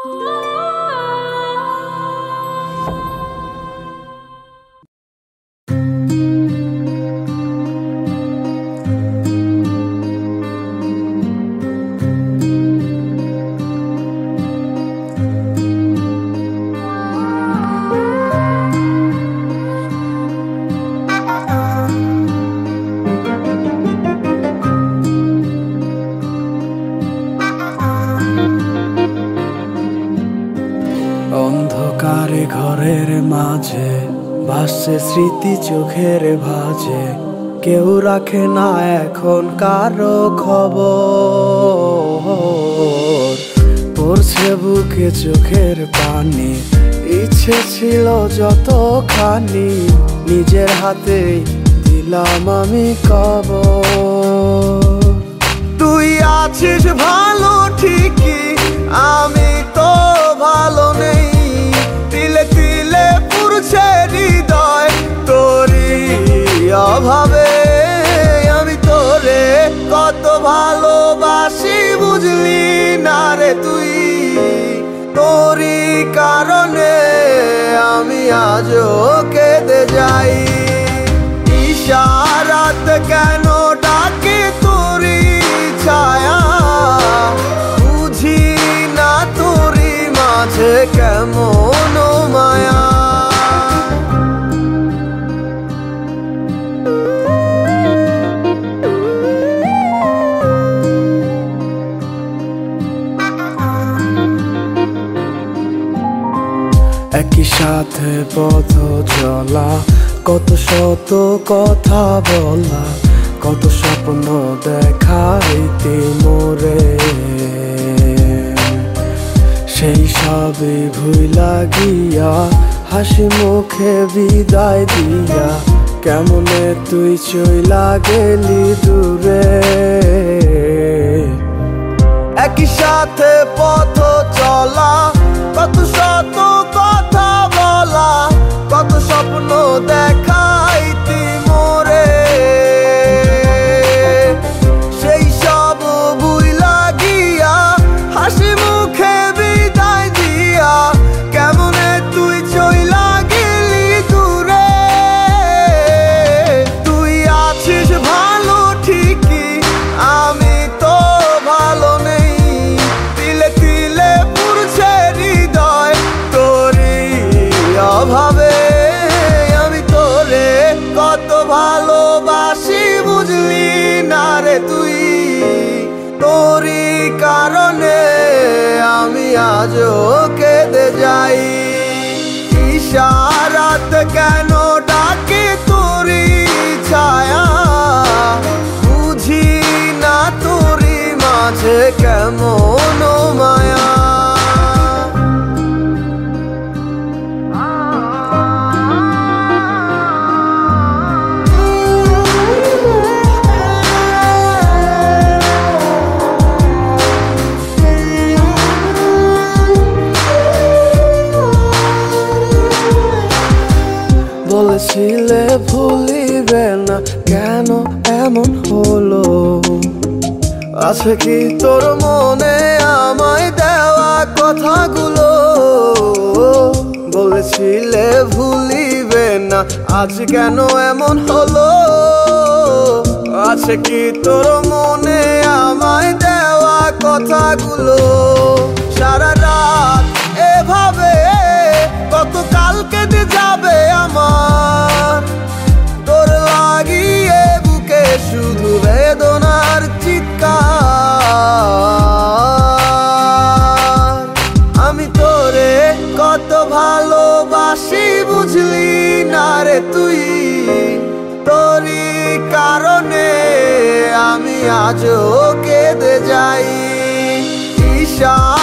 অন্ধকারে ঘরের মাঝে ভাসছে স্মৃতি চোখের ভাঁজে, কেউ রাখে না এখন কারো খবর। পড়ছে বুকে চোখের পানি, ইচ্ছে ছিল যতখানি, নিজের হাতে দিলাম আমি কবর। তুই আছিস ভালো ঠিকই, আমি তো ভালো নেই, তিলে তিলে পুড়ছে হৃদয় তোরই অভাবে। আমি তোরে কত ভালোবাসি বুঝলি না রে তুই, তোরই কারণে আমি আজও কেঁদে যাই। ইশারাত কেন ডাকে তোরই ছায়া, বুঝি না তোরই মাঝে কেমন মায়া। একই সাথে পথ চলা, কত শত কথা বলা, কত স্বপ্ন দেখাইতে মোরে, সেই সবই ভুইলা গিয়া হাসি মুখে বিদায় দিয়া, কেমনে তুই চইলা গেলি দূরে। একই সাথে পথ চলা, কত শত কথা বলা, কত স্বপ্ন দেখাইতি মোরে, সেই সব ভুইলা গিয়া হাসি মুখে বিদায় দিয়া, কেমনে তুই চইলা গেলি দূরে। তুই আছিস ভালো ঠিকই, আমি তো ভালো নেই, তিলে তিলে পুড়ছে হৃদয় তোরই অভাবে। আমি তোরে কত ভালোবাসি বুঝলি না রে তুই, তোরই কারণে আমি আজও কেঁদে যাই। ইশারাত কেন ডাকে তোরই ছায়া, বুঝি না তোরই মাঝে কেমন মায়া। বলেছিলে ভুলিবে না, কেন এমন হলো? আছে কি তোর মনে আমায় দেওয়া কথাগুলো? বলেছিলে ভুলিবে না, আজ কেন এমন হলো? আছে কি তোর মনে আমায় দেওয়া কথাগুলো? সারা রাত এভাবে কত কাল কেটে যাবে আমার, তোর লাগিয়ে বুকে শুধু বেদনার চিৎকার। আমি তোরে কত ভালোবাসি বুঝলি না রে তুই, তোরই কারণে আমি আজও কেঁদে যাই। ঈশা